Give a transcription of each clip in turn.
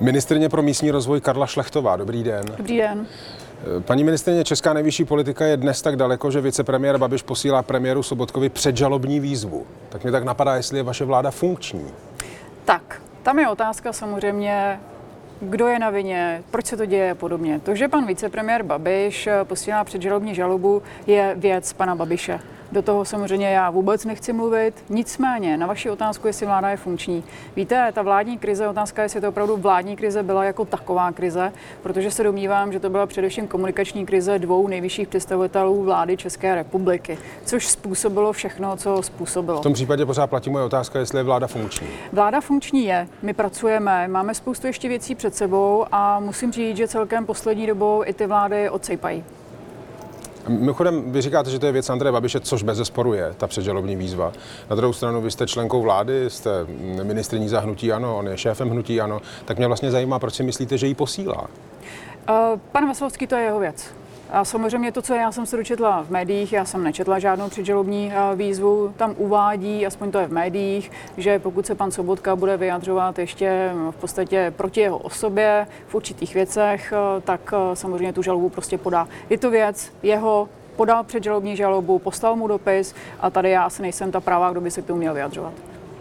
Ministryně pro místní rozvoj Karla Šlechtová, dobrý den. Dobrý den. Paní ministryně, česká nejvyšší politika je dnes tak daleko, že vicepremiér Babiš posílá premiéru Sobotkovi předžalobní výzvu. Tak mě tak napadá, jestli je vaše vláda funkční. Tak, tam je otázka samozřejmě, kdo je na vině, proč se to děje a podobně. To, že pan vicepremiér Babiš posílá předžalobní žalobu, je věc pana Babiše. Do toho samozřejmě já vůbec nechci mluvit, nicméně na vaši otázku, jestli vláda je funkční. Víte, ta vládní krize, otázka je, jestli to opravdu vládní krize byla jako taková krize, protože se domnívám, že to byla především komunikační krize dvou nejvyšších představitelů vlády České republiky, což způsobilo všechno, co způsobilo. V tom případě pořád platí moje otázka, jestli je vláda funkční. Vláda funkční je, my pracujeme, máme spoustu ještě věcí před sebou a musím říct, že celkem poslední dobou i ty vlády odsejpají. Mimochodem, vy říkáte, že to je věc Andreje Babiše, což bezesporu je, ta předžalobní výzva. Na druhou stranu, vy jste členkou vlády, jste ministryní za hnutí ANO, on je šéfem hnutí ANO, tak mě vlastně zajímá, proč si myslíte, že ji posílá? Pan Veselovský, to je jeho věc. A samozřejmě to, co já jsem se dočetla v médiích, já jsem nečetla žádnou předžalobní výzvu, tam uvádí, aspoň to je v médiích, že pokud se pan Sobotka bude vyjadřovat ještě v podstatě proti jeho osobě v určitých věcech, tak samozřejmě tu žalobu prostě podá. Je to věc jeho, podal předžalobní žalobu, poslal mu dopis a tady já asi nejsem ta pravá, kdo by se k tomu měl vyjadřovat.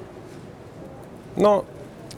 No,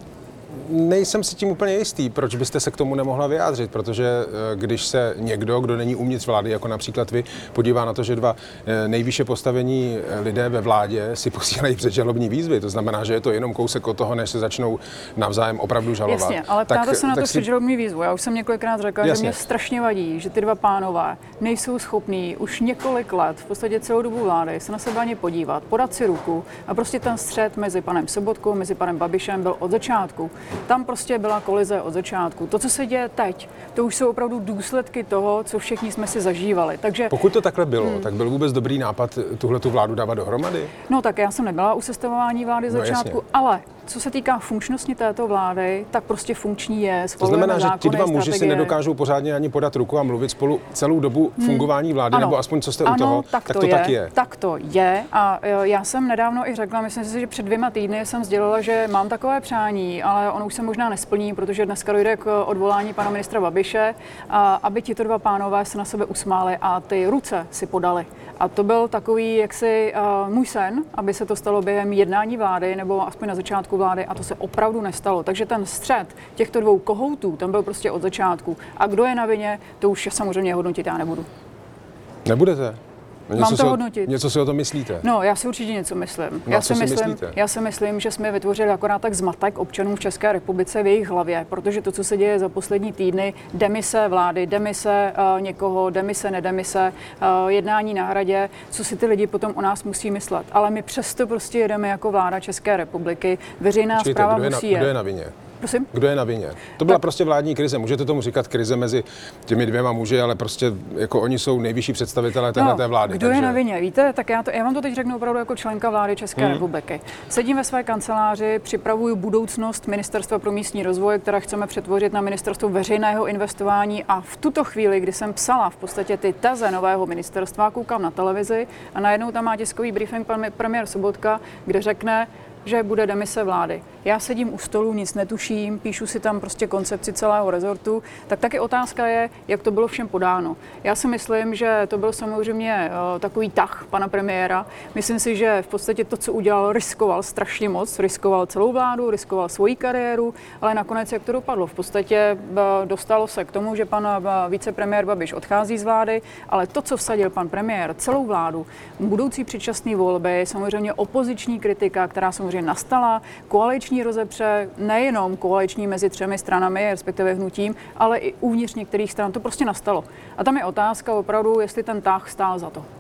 nejsem si tím úplně jistý, proč byste se k tomu nemohla vyjádřit, protože když se někdo, kdo není uvnitř vlády, jako například vy, podívá na to, že dva nejvýše postavení lidé ve vládě si posílají předžalobní výzvy, to znamená, že je to jenom kousek od toho, než se začnou navzájem opravdu žalovat. Jasně, ale ptáte se na to předžalobní výzvu. Já už jsem několikrát řekla, že mě strašně vadí, že ty dva pánové nejsou schopní už několik let, v podstatě celou dobu vlády, se na sebe ani podívat, podat si ruku a prostě ten střet mezi panem Sobotkou, mezi panem Babišem byl od začátku. Tam prostě byla kolize od začátku. To, co se děje teď, to už jsou opravdu důsledky toho, co všichni jsme si zažívali. Takže pokud to takhle bylo, tak byl vůbec dobrý nápad tuhletu vládu dávat dohromady? No tak já jsem nebyla u sestavování vlády z začátku, ale co se týká funkčnosti této vlády, tak prostě funkční je. To znamená, že ti dva muži si nedokážou pořádně ani podat ruku a mluvit spolu celou dobu fungování vlády, nebo aspoň co jste u toho, tak to tak je. Tak to je a já jsem nedávno i řekla, myslím si, že před 2 týdny jsem sdělila, že mám takové přání, ale ono už se možná nesplní, protože dneska dojde k odvolání pana ministra Babiše, aby tito dva pánové se na sebe usmáli a ty ruce si podali. A to byl takový jaksi můj sen, aby se to stalo během jednání vlády nebo aspoň na začátku vlády a to se opravdu nestalo. Takže ten střet těchto dvou kohoutů tam byl prostě od začátku. A kdo je na vině, to už samozřejmě hodnotit já nebudu. Nebudete? Mám to hodnotit. Něco si o tom myslíte? No, já si určitě něco myslím. No, Já si myslím, že jsme vytvořili akorát tak zmatek občanů v České republice v jejich hlavě, protože to, co se děje za poslední týdny, demise vlády, demise někoho, demise, nedemise, jednání na Hradě, co si ty lidi potom o nás musí myslet. Ale my přesto prostě jedeme jako vláda České republiky. Veřejná správa musí jet. Kdo je na vině? Prosím? Kdo je na vině? To byla prostě vládní krize. Můžete tomu říkat krize mezi těmi dvěma muži, ale prostě jako oni jsou nejvyšší představitelé té vlády. Kdo je na vině? Víte, tak já vám to teď řeknu opravdu jako členka vlády České republiky. Sedím ve své kanceláři, připravuju budoucnost Ministerstva pro místní rozvoj, které chceme přetvořit na Ministerstvo veřejného investování a v tuto chvíli, kdy jsem psala v podstatě ty teze nového ministerstva, koukám na televizi a najednou tam má tiskový briefing pan premiér Sobotka, kde řekne, že bude demise vlády. Já sedím u stolu, nic netuším, píšu si tam prostě koncepci celého rezortu, tak taky otázka je, jak to bylo všem podáno. Já si myslím, že to byl samozřejmě takový tah pana premiéra. Myslím si, že v podstatě to, co udělal, riskoval strašně moc, riskoval celou vládu, riskoval svoji kariéru, ale nakonec jak to dopadlo? V podstatě dostalo se k tomu, že pan vicepremiér Babiš odchází z vlády, ale to, co vsadil pan premiér, celou vládu, budoucí předčasné volby, samozřejmě opoziční kritika, která samozřejmě nastala, koaliční rozepře, nejenom koaliční mezi 3 stranami, respektive hnutím, ale i uvnitř některých stran, to prostě nastalo. A tam je otázka opravdu, jestli ten tah stál za to.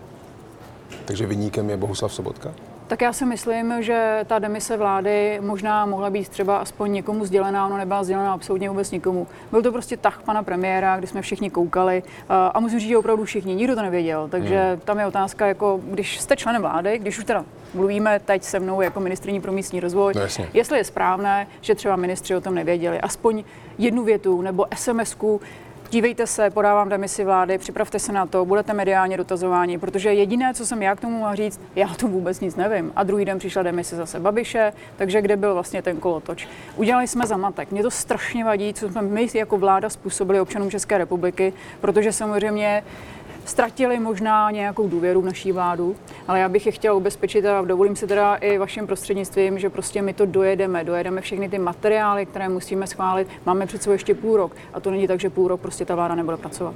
Takže viníkem je Bohuslav Sobotka? Tak já si myslím, že ta demise vlády možná mohla být třeba aspoň někomu sdělená, ono nebyla sdělená absolutně vůbec nikomu. Byl to prostě tah pana premiéra, kdy jsme všichni koukali a musím říct, že opravdu všichni, nikdo to nevěděl. Takže tam je otázka, jako když jste členem vlády, když už teda mluvíme teď se mnou jako ministryní pro místní rozvoj, jestli je správné, že třeba ministři o tom nevěděli. Aspoň jednu větu nebo SMS-ku, dívejte se, podávám demisi vlády, připravte se na to, budete mediálně dotazováni, protože jediné, co jsem já k tomu mohla říct, já to vůbec nic nevím. A druhý den přišla demise zase Babiše, takže kde byl vlastně ten kolotoč. Udělali jsme zamatek. Mě to strašně vadí, co jsme my jako vláda způsobili občanům České republiky, protože samozřejmě ztratili možná nějakou důvěru v naší vládu, ale já bych je chtěla ubezpečit a dovolím si teda i vaším prostřednictvím, že prostě my to dojedeme všechny ty materiály, které musíme schválit, máme před sebou ještě půl rok a to není tak, že půl rok prostě ta vláda nebude pracovat.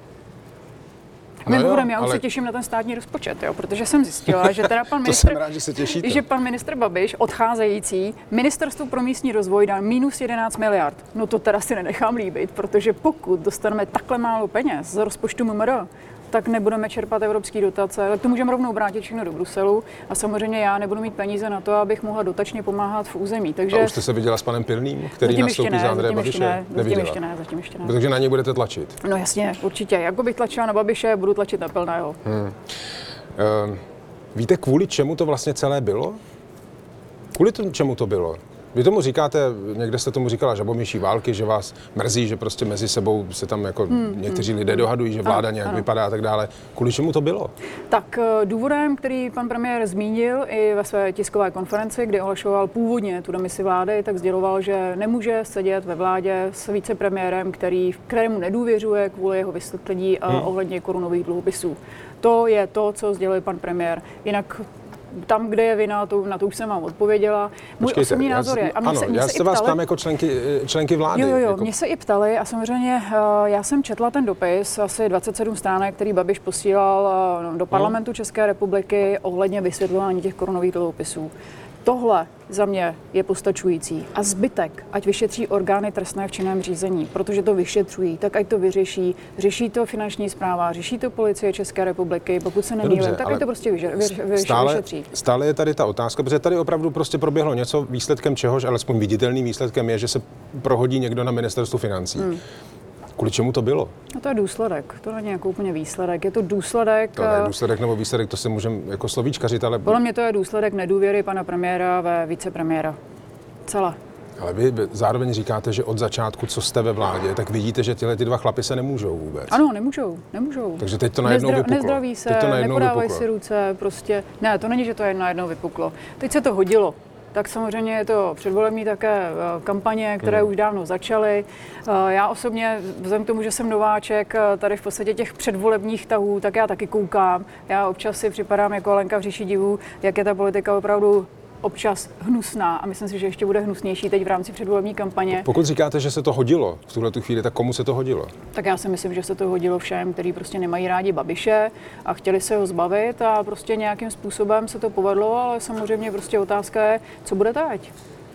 Já už se těším na ten státní rozpočet, jo, protože jsem zjistila, že teda pan ministr Babiš, odcházející, Ministerstvo pro místní rozvoj dá minus 11 miliard. No to teda si nenechám líbit, protože pokud dostaneme takhle málo peněz z rozpočtu MMR, tak nebudeme čerpat evropské dotace, tak to můžeme rovnou vrátit všechno do Bruselu a samozřejmě já nebudu mít peníze na to, abych mohla dotačně pomáhat v území. Takže a už jste se viděla s panem Pilným, který nastoupí za Andreje Babiše? Zatím ještě ne. Takže na něj budete tlačit? No jasně, určitě. Jako bych tlačila na Babiše, budu tlačit na Pilného. Víte, kvůli čemu to vlastně celé bylo? Kvůli čemu to bylo? Vy tomu říkáte, někde jste tomu říkala žabomyší války, že vás mrzí, že prostě mezi sebou se tam jako někteří lidé dohadují, že vláda nějak vypadá a tak dále. Kvůli čemu to bylo? Tak důvodem, který pan premiér zmínil i ve své tiskové konferenci, kdy ohlašoval původně tu demisi vlády, tak sděloval, že nemůže sedět ve vládě s vicepremiérem, kterému nedůvěřuje kvůli jeho vysvětlení ohledně korunových dluhopisů. To je to, co sdělil pan premiér. Jinak tam, kde je vina, na to už jsem vám odpověděla. Můj osobní názor je. Já se vás ptám jako členky vlády. Jo, jako... mě se i ptali a samozřejmě já jsem četla ten dopis, asi 27 stránek, který Babiš posílal do parlamentu České republiky ohledně vysvětlování těch korunových dluhopisů. Tohle za mě je postačující. A zbytek, ať vyšetří orgány trestné v činném řízení, protože to vyšetřují, tak ať to vyřeší. Řeší to finanční správa, řeší to policie České republiky, pokud se nemýlím, tak ať to prostě vyšetří. Stále je tady ta otázka, protože tady opravdu prostě proběhlo něco, výsledkem čehož, alespoň viditelným výsledkem je, že se prohodí někdo na ministerstvu financí. Kvůli čemu to bylo? No to je důsledek, to není jako úplně výsledek, je to důsledek... To je důsledek nebo výsledek, to se můžeme jako slovíčkařit, ale... Podle mě to je důsledek nedůvěry pana premiéra ve vicepremiéra. Celé. Ale vy zároveň říkáte, že od začátku, co jste ve vládě, tak vidíte, že tyhle dva chlapi se nemůžou vůbec. Ano, nemůžou. Takže teď to najednou vypuklo. Nezdraví se, nepodávají si ruce, prostě... Ne, to není, že to najednou vypuklo. Teď se to hodilo. Tak samozřejmě je to předvolební také kampaně, které už dávno začaly. Já osobně, vzhledem k tomu, že jsem nováček tady v podstatě těch předvolebních tahů, tak já taky koukám. Já občas si připadám jako Lenka v říši divů, jak je ta politika opravdu občas hnusná a myslím si, že ještě bude hnusnější teď v rámci předvolební kampaně. Pokud říkáte, že se to hodilo v tuhletu chvíli, tak komu se to hodilo? Tak já si myslím, že se to hodilo všem, kteří prostě nemají rádi Babiše a chtěli se ho zbavit a prostě nějakým způsobem se to povedlo, ale samozřejmě prostě otázka je, co bude teď.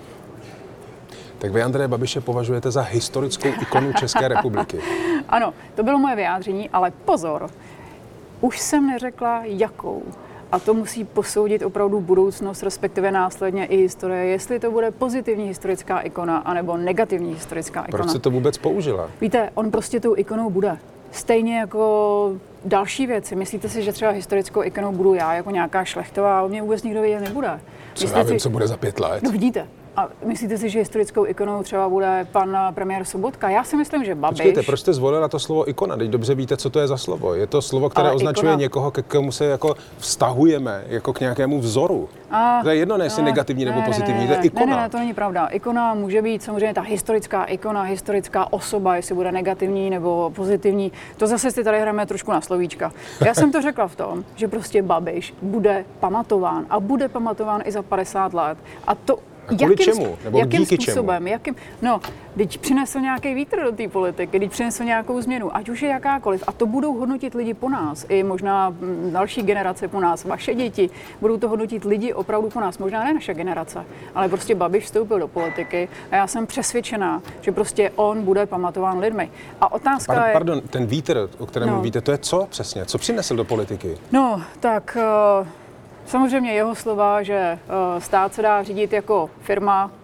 Tak vy Andreje Babiše považujete za historickou ikonu České republiky. Ano, to bylo moje vyjádření, ale pozor, už jsem neřekla jakou. A to musí posoudit opravdu budoucnost, respektive následně i historie, jestli to bude pozitivní historická ikona, anebo negativní historická ikona. Proč se to vůbec použila? Víte, on prostě tou ikonou bude. Stejně jako další věci. Myslíte si, že třeba historickou ikonou budu já, jako nějaká šlechtová, a o mě vůbec nikdo vědět nebude? Já vím, co bude za 5 let. No vidíte. A myslíte si, že historickou ikonou třeba bude pan premiér Sobotka? Já si myslím, že Babiš... Počkejte, proč jste zvolila to slovo ikona? Teď dobře víte, co to je za slovo. Je to slovo, které označuje někoho, k komu se jako vztahujeme, jako k nějakému vzoru. To je jedno, jestli negativní nebo pozitivní, to je ikona. Ne, to není pravda. Ikona může být samozřejmě ta historická ikona, historická osoba, jestli bude negativní nebo pozitivní. To zase si tady hrajeme trošku na slovíčka. Já jsem to řekla v tom, že prostě Babiš bude pamatován a bude pamatován i za 50 let. A to kvůli čemu? Nebo jakým díky způsobem? Čemu? No, teď přinesl nějaký vítr do té politiky, teď přinesl nějakou změnu, ať už je jakákoliv. A to budou hodnotit lidi po nás, i možná další generace po nás, vaše děti. Budou to hodnotit lidi opravdu po nás, možná ne naše generace, ale prostě Babiš vstoupil do politiky a já jsem přesvědčená, že prostě on bude pamatován lidmi. A otázka je... Pardon, ten vítr, o kterém mluvíte, to je co přesně? Co přinesl do politiky? No, tak... Samozřejmě jeho slova, že stát se dá řídit jako firma,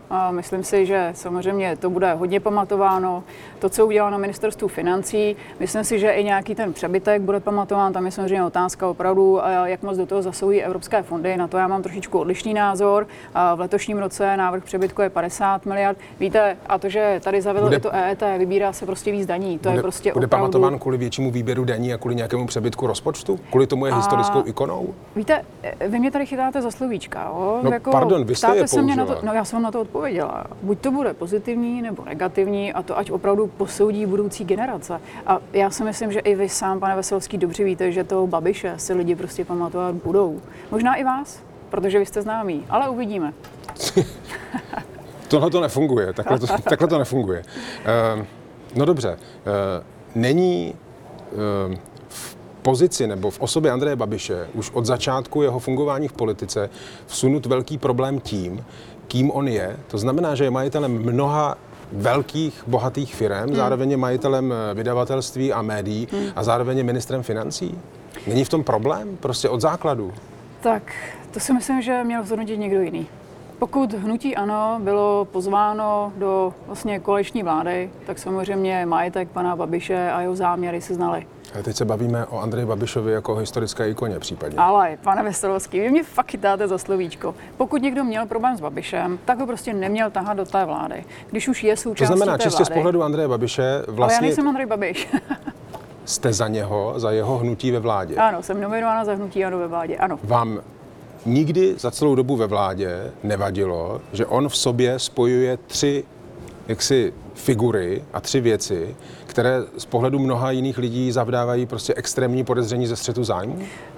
A myslím si, že samozřejmě to bude hodně pamatováno. To, co udělal na ministerstvu financí, myslím si, že i nějaký ten přebytek bude pamatován. Tam je samozřejmě otázka opravdu, jak moc do toho zasahují evropské fondy. Na to já mám trošičku odlišný názor. A v letošním roce návrh přebytku je 50 miliard. Víte, a to, že tady zavedl i to EET, vybírá se prostě víc daní. To je prostě bude opravdu... pamatován kvůli většímu výběru daní a kvůli nějakému přebytku rozpočtu? Kvůli tomu je historickou ikonou? Víte, vy mě tady chytáte za slovíčka, jo? No, pardon, vy jste je použila. No, já jsem vám na to odpověděla. Buď to bude pozitivní, nebo negativní, a to ať opravdu posoudí budoucí generace. A já si myslím, že i vy sám, pane Veselovský, dobře víte, že toho Babiše si lidi prostě pamatovat budou. Možná i vás, protože vy jste známí, ale uvidíme. Tohle to nefunguje, takhle to nefunguje. No dobře, není v pozici nebo v osobě Andreje Babiše už od začátku jeho fungování v politice vsunut velký problém tím, kým on je. To znamená, že je majitelem mnoha velkých, bohatých firem, zároveň je majitelem vydavatelství a médií a zároveň je ministrem financí. Není v tom problém? Prostě od základu. Tak to si myslím, že měl zhodnotit někdo jiný. Pokud hnutí ANO bylo pozváno do vlastně koaliční vlády, tak samozřejmě majetek pana Babiše a jeho záměry se znali. A teď se bavíme o Andreji Babišovi jako historické ikoně případně. Ale, pane Veselovský, vy mě fakt chytáte za slovíčko. Pokud někdo měl problém s Babišem, tak ho prostě neměl tahat do té vlády. Když už je součástí té vlády. To znamená, čistě z pohledu Andreje Babiše vlastně... Ale já nejsem Andrej Babiš. Jste za jeho hnutí ve vládě. Ano, jsem nominována za hnutí ANO ve vládě, ano. Vám nikdy za celou dobu ve vládě nevadilo, že on v sobě spojuje 3 figury a 3 věci, které z pohledu mnoha jiných lidí zavdávají prostě extrémní podezření ze střetu zájmů?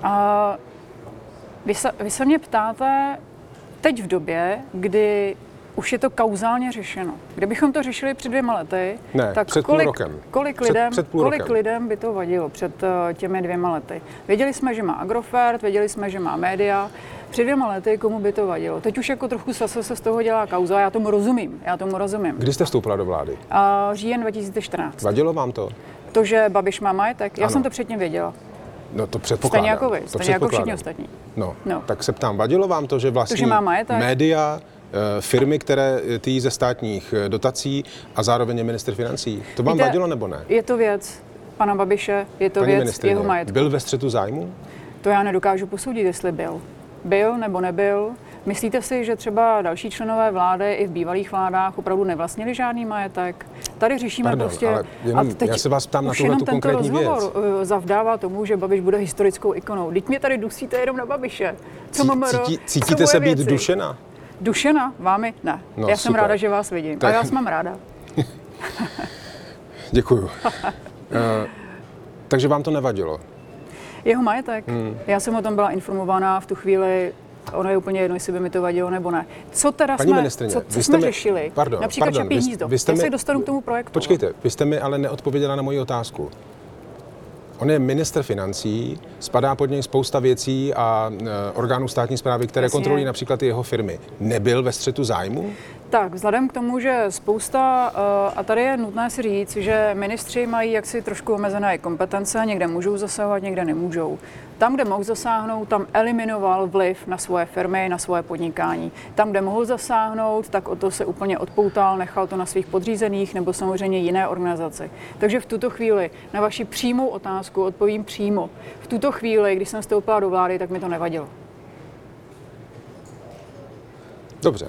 Vy se mě ptáte teď v době, kdy už je to kauzálně řešeno. Kdybychom to řešili před 2 lety, tak před půl rokem. Kolik lidem by to vadilo před těmi 2 lety? Věděli jsme, že má Agrofert, věděli jsme, že má média. Před 2 lety komu by to vadilo? Teď už jako trochu se z toho dělá kauza, já tomu rozumím. Kdy jste vstoupila do vlády? Říjen 2014. Vadilo vám to? To, že Babiš má majetek? Já jsem to předtím věděla. No to předpokládám. Stejně jako vy, stejně jako všichni ostatní. No, tak se ptám, vadilo vám to, že vlastně média, firmy, které tyjí ze státních dotací a zároveň je ministr financí. To vám vadilo nebo ne? Je to věc pana Babiše, je to věc jeho majetku. Byl ve střetu zájmu? To já nedokážu posoudit, jestli byl. Byl nebo nebyl. Myslíte si, že třeba další členové vlády i v bývalých vládách opravdu nevlastnili žádný majetek? Tady řešíme ale jenom, já se vás ptám na tu konkrétní věc. Zavdává tomu, že Babiš bude historickou ikonou. Teď mě tady dusíte jenom na Babiše. Cítíte se být dušena? Dušena? Vámi? Ne. No, já jsem ráda, že vás vidím. A já vás mám ráda. Děkuju. Takže vám to nevadilo? Jeho majetek? Já jsem o tom byla informována v tu chvíli. Ono je úplně jedno, jestli by mi to vadilo nebo ne. Co teda jsme řešili? Například Čapí hnízdo. Já se dostanu k tomu projektu. Počkejte, vy jste mi ale neodpověděla na moji otázku. On je ministr financí, spadá pod něj spousta věcí a orgánů státní správy, které kontrolují například i jeho firmy. Nebyl ve střetu zájmu? Tak, vzhledem k tomu, že spousta, a tady je nutné si říct, že ministři mají jaksi trošku omezené kompetence, někde můžou zasahovat, někde nemůžou. Tam, kde mohl zasáhnout, tam eliminoval vliv na svoje firmy, na svoje podnikání. Tam, kde mohl zasáhnout, tak o to se úplně odpoutal, nechal to na svých podřízených nebo samozřejmě jiné organizaci. Takže v tuto chvíli na vaši přímou otázku odpovím přímo. V tuto chvíli, když jsem vstoupila do vlády, tak mi to nevadilo. Dobře.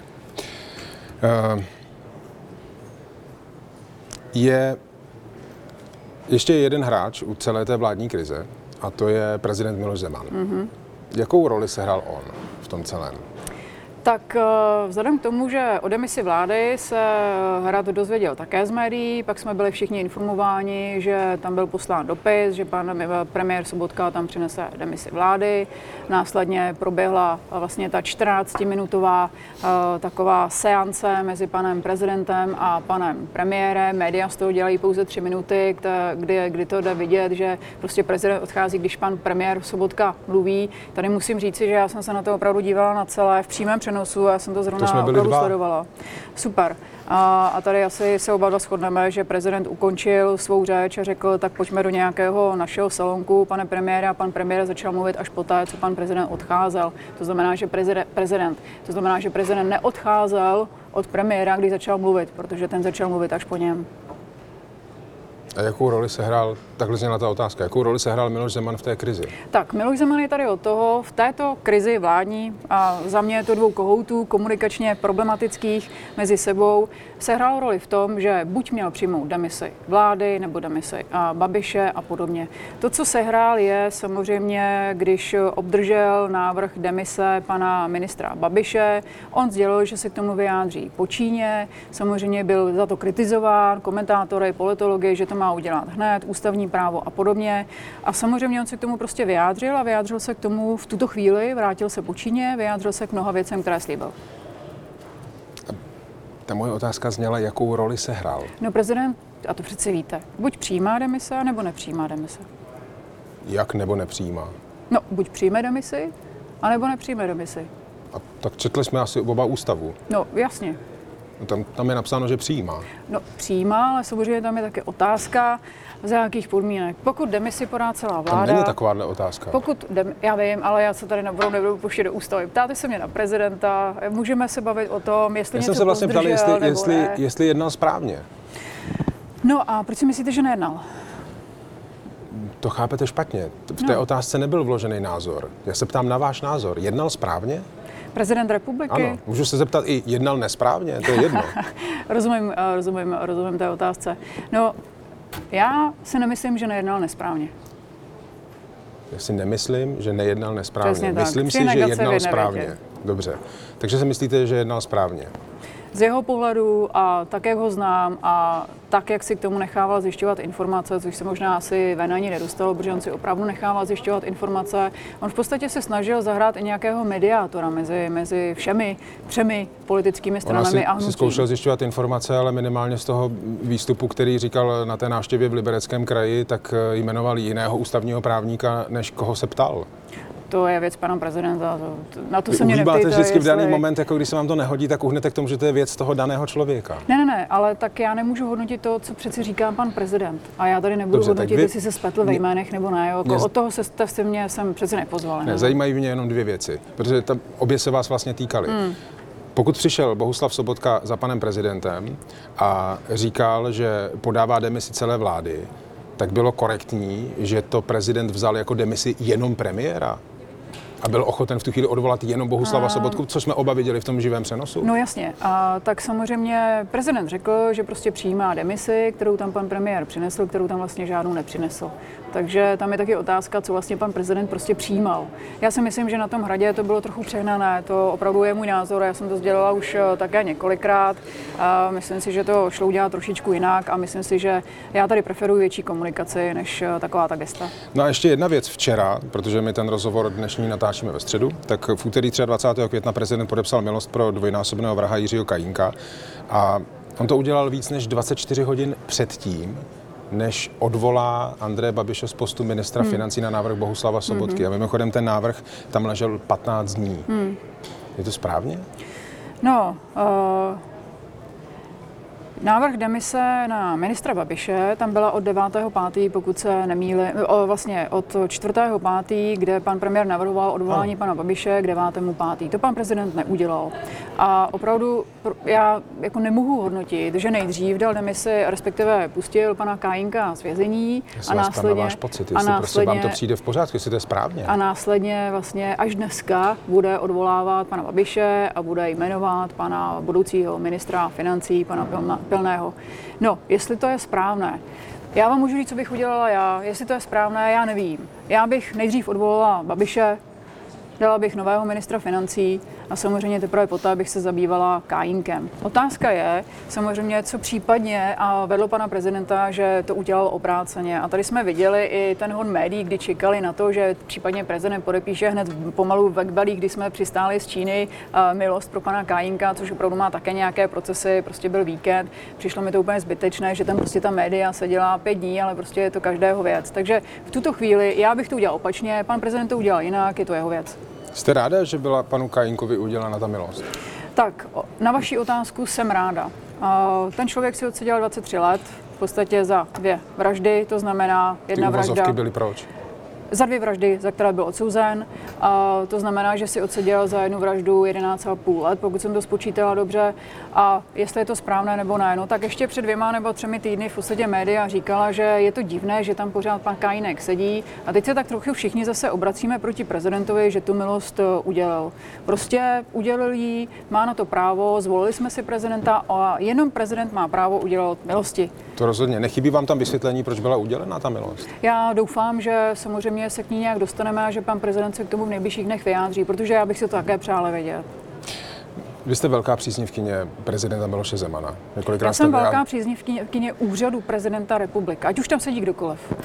Je ještě jeden hráč u celé té vládní krize a to je prezident Miloš Zeman. Jakou roli sehrál on v tom celém? Tak vzhledem k tomu, že o demisi vlády se Hrad dozvěděl také z médií, pak jsme byli všichni informováni, že tam byl poslán dopis, že pan premiér Sobotka tam přinese demisi vlády. Následně proběhla vlastně ta 14-minutová taková seance mezi panem prezidentem a panem premiérem. Média z toho dělají pouze 3 minuty, kdy to jde vidět, že prostě prezident odchází, když pan premiér Sobotka mluví. Tady musím říci, že já jsem se na to opravdu dívala na celé v přímém přenosu, já jsem to zrovna opravdu sledovala. Super. A tady asi se oba dva shodneme, že prezident ukončil svou řeč a řekl, tak pojďme do nějakého našeho salonku, pane premiére, a pan premiér začal mluvit až poté, co pan prezident odcházel. To znamená, že prezident neodcházel od premiéra, když začal mluvit, protože ten začal mluvit až po něm. A jakou roli sehrál, takhle zněla ta otázka, jakou roli sehrál Miloš Zeman v té krizi? Tak, Miloš Zeman je tady od toho, v této krizi vládní, a za mě je to dvou kohoutů komunikačně problematických mezi sebou, sehrál roli v tom, že buď měl přijmout demisi vlády nebo demisi Babiše a podobně. To, co sehrál, je samozřejmě, když obdržel návrh demise pana ministra Babiše, on sdělil, že se k tomu vyjádří po Číně, samozřejmě byl za to kritizován komentátory, politology, že to má udělat hned, ústavní právo a podobně. A samozřejmě on se k tomu prostě vyjádřil a vyjádřil se k tomu v tuto chvíli, vrátil se po Číně, vyjádřil se k mnoha věcem, které slíbil. Ta moje otázka zněla, jakou roli sehrál. No prezident, a to přeci víte, buď přijímá demise, nebo nepřijímá demise. Jak nebo nepřijímá? No, buď přijme demisi, anebo nepřijme demisi. A tak četli jsme asi oba ústavu. No, jasně. Tam je napsáno, že přijímá. No, přijímá, ale samozřejmě tam je taky otázka, za jakých podmínek. Pokud demisi podá celá vláda... Tam není takováhle otázka. Já vím, ale já se tady nebudu pouštět do ústavy. Ptáte se mě na prezidenta, můžeme se bavit o tom, jestli něco jsem se vlastně ptal, jestli jednal správně. No a proč si myslíte, že nejednal? To chápete špatně. V té otázce nebyl vložený názor. Já se ptám na váš názor. Jednal správně? Prezident republiky? Ano, můžu se zeptat i jednal nesprávně, to je jedno. rozumím té otázce. No, já si nemyslím, že nejednal nesprávně. Já si nemyslím, že nejednal nesprávně. Přesně tak. Myslím si, že jednal správně. Dobře. Takže si myslíte, že jednal správně? Z jeho pohledu a tak, jak ho znám a tak, jak si k tomu nechával zjišťovat informace, což se možná asi ven ani nedostalo, protože on si opravdu nechával zjišťovat informace. On v podstatě se snažil zahrát i nějakého mediátora mezi všemi třemi politickými stranami a hnutím. Si zkoušel zjišťovat informace, ale minimálně z toho výstupu, který říkal na té návštěvě v Libereckém kraji, tak jmenoval jiného ústavního právníka, než koho se ptal. To je věc pana prezidenta. Na to se mě neptejte. Uhýbáte vždycky v daný moment, jako když se vám to nehodí, tak uhnete k tomu, že to je věc toho daného člověka. Ne, ale tak já nemůžu hodnotit to, co přeci říká pan prezident. A já tady nebudu hodnotit, jestli se spletl ve jménech nebo ne. Od toho jste mě sem přeci nepozvali. Ne, zajímají mě jenom dvě věci, protože tam obě se vás vlastně týkaly. Pokud přišel Bohuslav Sobotka za panem prezidentem a říkal, že podává demisi celé vlády, tak bylo korektní, že to prezident vzal jako demisi jenom premiéra? A byl ochoten v tu chvíli odvolat jenom Bohuslava Sobotku, co jsme oba viděli v tom živém přenosu? No jasně. A tak samozřejmě prezident řekl, že prostě přijímá demisi, kterou tam pan premiér přinesl, kterou tam vlastně žádnou nepřinesl. Takže tam je taky otázka, co vlastně pan prezident prostě přijímal. Já si myslím, že na tom Hradě to bylo trochu přehnané, to opravdu je můj názor, já jsem to sdělila už také několikrát. A myslím si, že to šlo udělat trošičku jinak a myslím si, že já tady preferuji větší komunikaci než taková ta gesta. No a ještě jedna věc včera, protože my ten rozhovor dnešní natáčíme ve středu, tak v úterý 23. května prezident podepsal milost pro dvojnásobného vraha Jiřího Kajínka a on to udělal víc než 24 hodin předtím, než odvolá Andreje Babiše z postu ministra financí na návrh Bohuslava Sobotky. A mimochodem ten návrh tam ležel 15 dní. Je to správně? No, návrh demise na ministra Babiše, tam byla od 9.5., pokud se nemýlím, vlastně od 4.5., kde pan premiér navrhoval odvolání pana Babiše k 9.5. To pan prezident neudělal. A opravdu já jako nemohu hodnotit, že nejdřív dal demisi, respektive pustil pana Kajínka z vězení a následně... váš pocit, jestli prostě vám to přijde v pořádku, jestli to je správně. A následně vlastně až dneska bude odvolávat pana Babiše a bude jmenovat pana budoucího ministra financí, pana Pilného. No, jestli to je správné. Já vám můžu říct, co bych udělala já. Jestli to je správné, já nevím. Já bych nejdřív odvolala Babiše, dala bych nového ministra financí a samozřejmě teprve poté bych se zabývala Kajínkem. Otázka je samozřejmě, co případně a vedlo pana prezidenta, že to udělal obráceně. A tady jsme viděli i ten hon médií, kdy čekali na to, že případně prezident podepíše hned pomalu ve chvíli, kdy jsme přistáli z Číny milost pro pana Kajínka, což opravdu má také nějaké procesy, prostě byl víkend. Přišlo mi to úplně zbytečné, že tam prostě ta média se dělá 5 dní, ale prostě je to každého věc. Takže v tuto chvíli já bych to udělal opačně, pan prezident to udělal jinak, je to jeho věc. Jste ráda, že byla panu Kajínkovi udělána ta milost? Tak, na vaši otázku jsem ráda. Ten člověk si odseděl 23 let, v podstatě za 2 vraždy, to znamená jedna vražda. Ty uvozovky byly proč? za 2 vraždy, za které byl odsouzen. A to znamená, že si odseděl za jednu vraždu 11,5 let, pokud jsem to spočítala dobře. A jestli je to správné nebo ne, no tak ještě před 2 nebo 3 týdny v podstatě média říkala, že je to divné, že tam pořád pan Kajnek sedí. A teď se tak trochu všichni zase obracíme proti prezidentovi, že tu milost udělal. Prostě udělil jí, má na to právo, zvolili jsme si prezidenta a jenom prezident má právo udělat milosti. To rozhodně. Nechybí vám tam vysvětlení, proč byla udělena ta milost? Já doufám, že samozřejmě se k ní nějak dostaneme a že pan prezident se k tomu v nejbližších dnech vyjádří, protože já bych si to také přála vědět. Vy jste velká příznivkyně prezidenta Miloše Zemana. Já jsem velká příznivkyně úřadu prezidenta republiky, ať už tam sedí kdokoliv.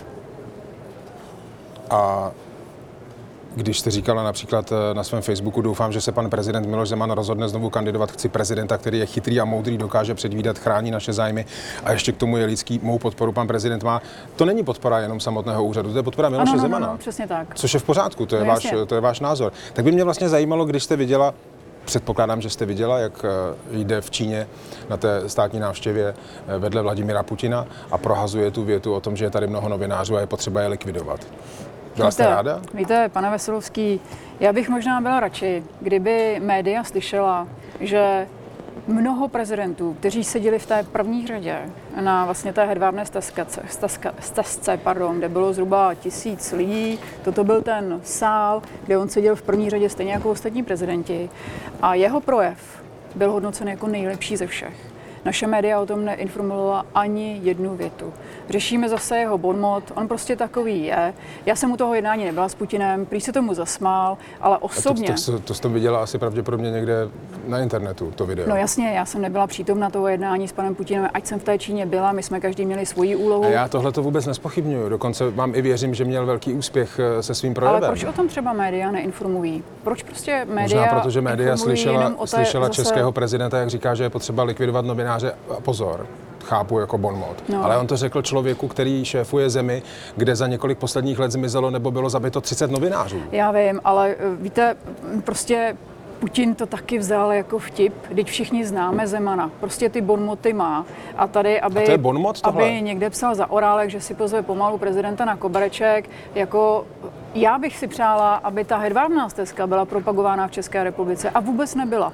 A když jste říkala například na svém Facebooku, doufám, že se pan prezident Miloš Zeman rozhodne znovu kandidovat, chci prezidenta, který je chytrý a moudrý, dokáže předvídat, chrání naše zájmy a ještě k tomu je lidský, mou podporu pan prezident má. To není podpora jenom samotného úřadu, to je podpora Miloše Zemana. Ano, přesně tak. Což je v pořádku, to je váš názor. Tak by mě vlastně zajímalo, když jste viděla, předpokládám, že jste viděla, jak jde v Číně na té státní návštěvě vedle Vladimira Putina a prohazuje tu větu o tom, že je tady mnoho novinářů a je potřeba je likvidovat. Byla jste ráda? Víte, pane Veselovský, já bych možná byla radši, kdyby média slyšela, že mnoho prezidentů, kteří seděli v té první řadě na vlastně té hedvábné stezce, kde bylo zhruba 1000 lidí, toto byl ten sál, kde on seděl v první řadě stejně jako ostatní prezidenti a jeho projev byl hodnocen jako nejlepší ze všech. Naše média o tom neinformovala ani jednu větu. Řešíme zase jeho bonmot, on prostě takový je. Já jsem u toho jednání nebyla s Putinem, prý se tomu zasmál, ale osobně... To jste viděla asi pravděpodobně někde na internetu, to video. No jasně, já jsem nebyla přítomna toho jednání s panem Putinem, ať jsem v té Číně byla, my jsme každý měli svoji úlohu. A já tohle to vůbec nespochybňuju, dokonce vám i věřím, že měl velký úspěch se svým projevem. Ale proč o tom třeba média neinformují? Proč prostě média Možná protože média slyšela zase... českého prezidenta, jak říká, že je potřeba likvidovat novináře. A pozor, chápu jako bonmot. No. Ale on to řekl člověku, který šéfuje zemi, kde za několik posledních let zmizelo nebo bylo zabito 30 novinářů. Já vím, ale víte, prostě Putin to taky vzal jako vtip, když všichni známe Zemana. Prostě ty bonmoty má. A tady, aby, to je bonmot tohle? Aby někde psal za orálek, že si pozve pomalu prezidenta na kobereček, jako já bych si přála, aby ta hedvábná stezka byla propagována v České republice a vůbec nebyla.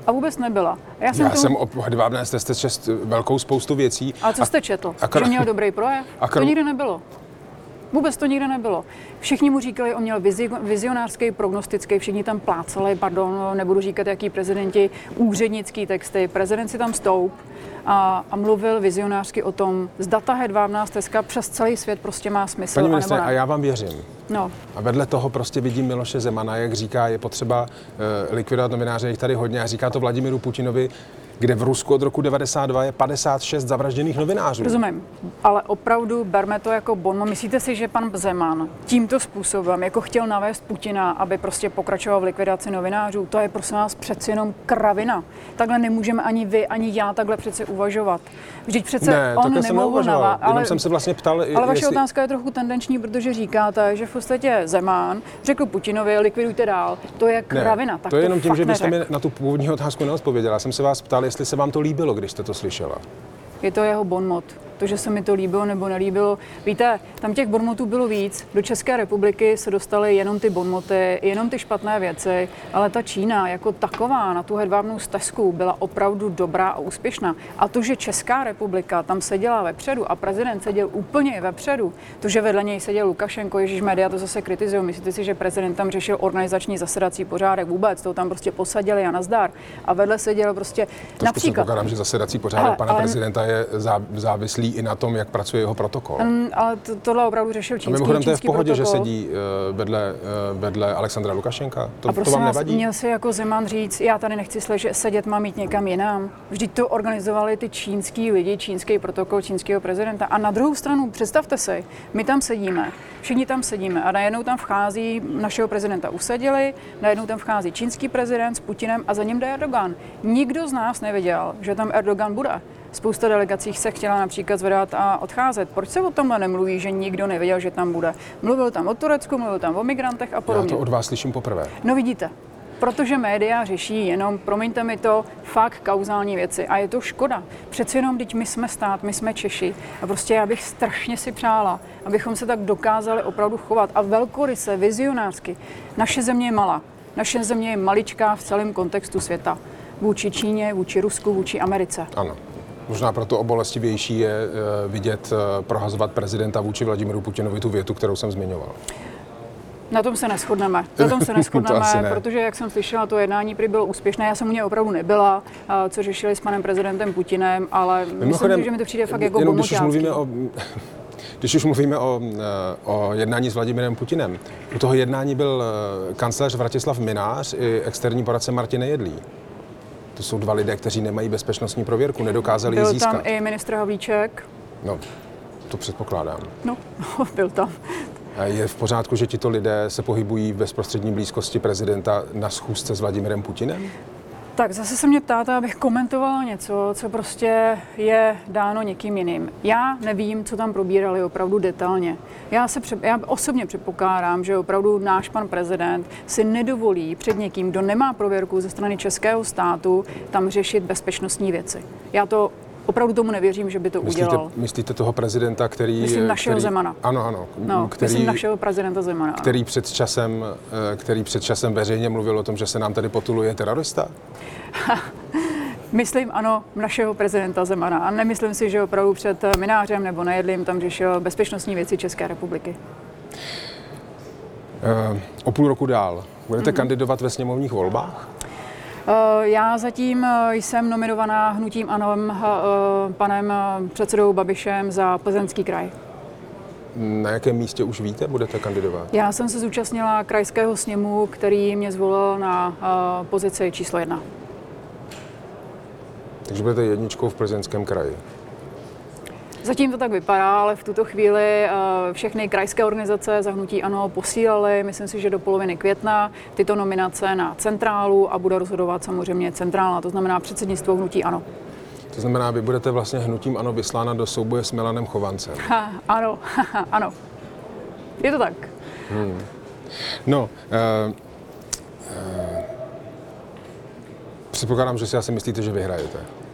Já jsem o hedvábné stezce četl velkou spoustu věcí. A co jste četl? Že měl dobrý projev? To nikdy nebylo. Vůbec to nikdy nebylo. Všichni mu říkali, on měl vizionářský, prognostický, všichni tam plácali, nebudu říkat, jaký prezidenti, úřednický texty. Prezident si tam stoup a mluvil vizionářsky o tom, zda ta hedvábná stezka přes celý svět prostě má smysl. Paní ministryně, a já vám věřím. No. A vedle toho prostě vidím Miloše Zemana, jak říká, je potřeba likvidovat novináře, jich tady hodně, a říká to Vladimiru Putinovi, kde v Rusku od roku 92 je 56 zavražděných novinářů. Rozumím, ale opravdu berme to jako bonmot. Myslíte si, že pan Zeman tímto způsobem jako chtěl navést Putina, aby prostě pokračoval v likvidaci novinářů? To je prosím vás přeci jenom kravina. Takhle nemůžeme ani vy, ani já takhle přece uvažovat. Vždyť přece ne, on nemohl navázat. Jenom jsem se vlastně ptal, ale vaše otázka je trochu tendenční, protože říkáte, že v podstatě Zeman řekl Putinovi, likvidujte dál. To je kravina. Ne, tak to je jenom tím, že vy jste neřek. mi na tu původní otázku neodpověděla. Já jsem se vás ptal, jestli se vám to líbilo, když jste to slyšela. Je to jeho bonmot. To, že se mi to líbilo nebo nelíbilo. Víte, tam těch bonmotů bylo víc. Do České republiky se dostaly jenom ty bonmoty, jenom ty špatné věci, ale ta Čína jako taková na tu hedvábnou stezku byla opravdu dobrá a úspěšná. A to, že Česká republika tam seděla vepředu a prezident seděl úplně vepředu, to, že vedle něj seděl Lukašenko, ježíš, média to zase kritizují. Myslíte si, že prezident tam řešil organizační zasedací pořádek vůbec? To tam prostě posadili a nazdar. A vedle seděl prostě například. Předpokládám, že zasedací pořádek pana prezidenta je závislý i na tom, jak pracuje jeho protokol. Ale tohle opravdu řešil čínský protokol. Mimochodem to je v pohodě, že sedí vedle Alexandra Lukašenka. To vám nevadí? Měl si jako Zeman říct, já tady nechci sedět, mám jít někam jinam. Vždyť to organizovali ty čínský lidi, čínský protokol čínského prezidenta. A na druhou stranu, představte si, my tam sedíme, všichni tam sedíme a najednou tam vchází, našeho prezidenta usadili, najednou tam vchází čínský prezident s Putinem a za ním jde Erdogan. Nikdo z nás nevěděl, že tam Erdogan bude. Spousta delegací se chtěla například zvedat a odcházet. Proč se o tomhle nemluví, že nikdo nevěděl, že tam bude? Mluvil tam o Turecku, mluvil tam o migrantech a podobně. Já to od vás slyším poprvé. No vidíte. protože média řeší jenom, promiňte mi to, fakt kauzální věci. A je to škoda. Přece jenom, teď my jsme stát, my jsme Češi. A prostě já bych strašně si přála, abychom se tak dokázali opravdu chovat. A velkoryse, vizionářsky. Naše země je malá. Naše země je maličká v celém kontextu světa. Vůči Číně, vůči Rusku, vůči Americe. Ano. Možná proto o bolestivější je vidět prohazovat prezidenta vůči Vladimiru Putinovi tu větu, kterou jsem zmiňoval. Na tom se neshodneme. Protože, jak jsem slyšela, to jednání prý bylo úspěšné. Já jsem u něj opravdu nebyla, co řešili s panem prezidentem Putinem, ale myslím, že mi to přijde fakt jako bomboťácký. Když už mluvíme o jednání s Vladimirem Putinem, u toho jednání byl kancléř Vratislav Mynář i externí poradce Martin Nejedlý. To jsou dva lidé, kteří nemají bezpečnostní prověrku, nedokázali ji získat. Byl tam i ministr Havlíček. No, to předpokládám. No, byl tam. Je v pořádku, že tito lidé se pohybují v bezprostřední blízkosti prezidenta na schůzce s Vladimírem Putinem? Tak zase se mě ptáte, abych komentovala něco, co prostě je dáno někým jiným. Já nevím, co tam probírali opravdu detailně. Já osobně předpokládám, že opravdu náš pan prezident si nedovolí před někým, kdo nemá prověrku ze strany českého státu, tam řešit bezpečnostní věci. Já to opravdu tomu nevěřím, že by to udělal. Myslíte toho prezidenta, který... Myslím našeho Zemana. Ano. Myslím našeho prezidenta Zemana. Který před časem veřejně mluvil o tom, že se nám tady potuluje terorista? Myslím, ano, našeho prezidenta Zemana. A nemyslím si, že opravdu před Mynářem nebo Nejedlým tam řešil bezpečnostní věci České republiky. O půl roku dál. Budete kandidovat ve sněmovních volbách? Já zatím jsem nominovaná hnutím ANO panem předsedou Babišem za Plzeňský kraj. Na jakém místě už víte, budete kandidovat? Já jsem se zúčastnila krajského sněmu, který mě zvolil na pozici číslo 1. Takže budete jedničkou v Plzeňském kraji. Zatím to tak vypadá, ale v tuto chvíli všechny krajské organizace za hnutí ANO posílaly, myslím si, že do poloviny května, tyto nominace na centrálu a bude rozhodovat samozřejmě centrála, to znamená předsednictvo hnutí ANO. To znamená, vy budete vlastně hnutím ANO vyslána do souboje s Milanem Chovancem. Ano. Je to tak. No, předpokládám, že si asi myslíte, že vyhrajete.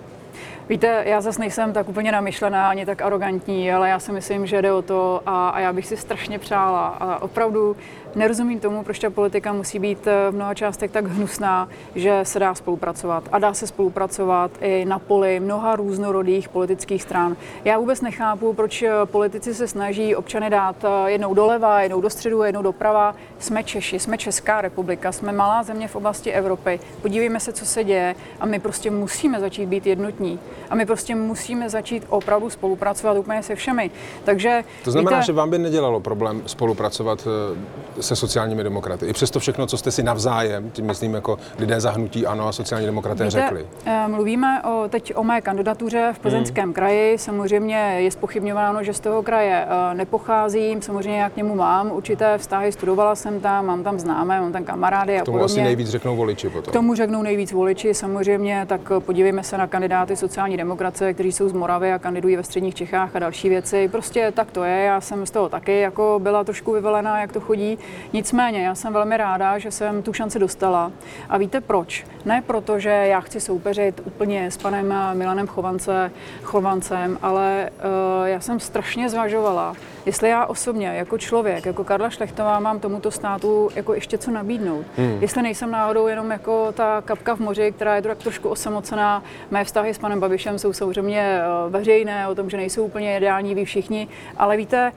Víte, já zase nejsem tak úplně namyšlená, ani tak arrogantní, ale já si myslím, že jde o to a já bych si strašně přála. A opravdu nerozumím tomu, proč ta politika musí být v mnoha částech tak hnusná, že se dá spolupracovat. A dá se spolupracovat i na poli mnoha různorodých politických stran. Já vůbec nechápu, proč politici se snaží občany dát jednou doleva, jednou do středu, jednou doprava. Jsme Češi, jsme Česká republika, jsme malá země v oblasti Evropy. Podívejme se, co se děje a my prostě musíme začít být jednotní. A my prostě musíme začít opravdu spolupracovat úplně se všemi. Takže, to znamená, že vám by nedělalo problém spolupracovat se sociálními demokraty. I přesto všechno, co jste si navzájem, tím myslím jako lidé za hnutí ANO a sociální demokraté řekli. Mluvíme teď o mé kandidatuře v Plzeňském kraji. Samozřejmě je zpochybňováno, že z toho kraje nepocházím. Samozřejmě já k němu mám určité vztahy, studovala jsem tam, mám tam známé, mám tam kamarády a podobně. Tomu asi nejvíc řeknou voliči potom. K tomu řeknou nejvíc voliči, samozřejmě, tak podívejme se na kandidáty sociální demokracie, kteří jsou z Moravy a kandidují ve středních Čechách a další věci. Prostě tak to je, já jsem z toho taky jako byla trošku vyvelená, jak to chodí. Nicméně, já jsem velmi ráda, že jsem tu šanci dostala. A víte proč? Ne proto, že já chci soupeřit úplně s panem Milanem Chovancem, ale já jsem strašně zvažovala, jestli já osobně, jako člověk, jako Karla Šlechtová, mám tomuto státu jako ještě co nabídnout. Jestli nejsem náhodou jenom jako ta kapka v moři, která je tak trošku osamocená. Mé vztahy s panem Babišem jsou samozřejmě veřejné, o tom, že nejsou úplně ideální, ví všichni, ale víte,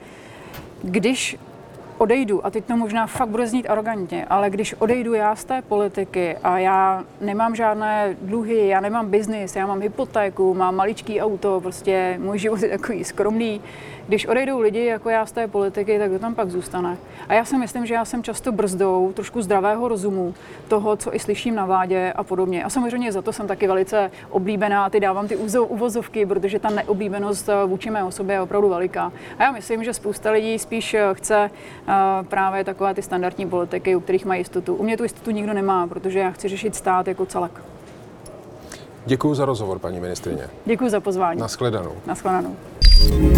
když odejdu, a teď to možná fakt bude znít arrogantně, ale když odejdu já z té politiky a já nemám žádné dluhy, já nemám biznis, já mám hypotéku, mám maličký auto, prostě můj život je takový skromný. Když odejdou lidi jako já z té politiky, tak to tam pak zůstane. A já si myslím, že já jsem často brzdou trošku zdravého rozumu toho, co i slyším na vládě a podobně. A samozřejmě za to jsem taky velice oblíbená, dávám ty uvozovky, protože ta neoblíbenost vůči mé osobě je opravdu veliká. A já myslím, že spousta lidí spíš chce právě takové ty standardní politiky, u kterých mají jistotu. U mě tu jistotu nikdo nemá, protože já chci řešit stát jako celek. Děkuji za rozhovor, paní ministryně. Děkuji za pozvání. Nashledanou. Nashledanou.